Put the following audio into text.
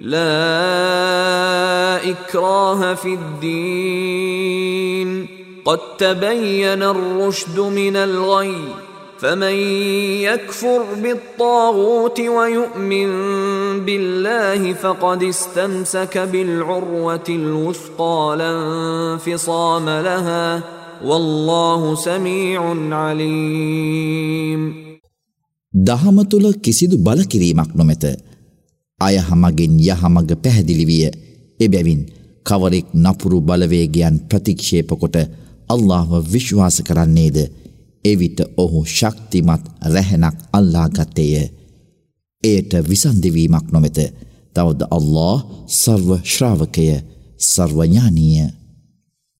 لا إكراه في الدين قد تبين الرشد من الغي فمن يكفر بالطاغوت ويؤمن بالله فقد استمسك بالعروة الوثقى لا انفصام لها والله سميع عليم. දහම තුල කිසිදු බල කිරීමක් නොමැත. අයහමගෙන් යහමග පැහැදිලි විය. එබැවින් කවරෙක් නපුරු බලවේගයන් ප්‍රතික්ෂේප කොට අල්ලාහ්ව විශ්වාස කරන්නේද එවිට ඔහු ශක්තිමත් රැහැනක් අල්ලා ගත්තේය. එයට විසන්දි වීමක් නොමැත. තවද අල්ලාහ් සර්ව ශ්‍රාවකය සර්වඥානීය.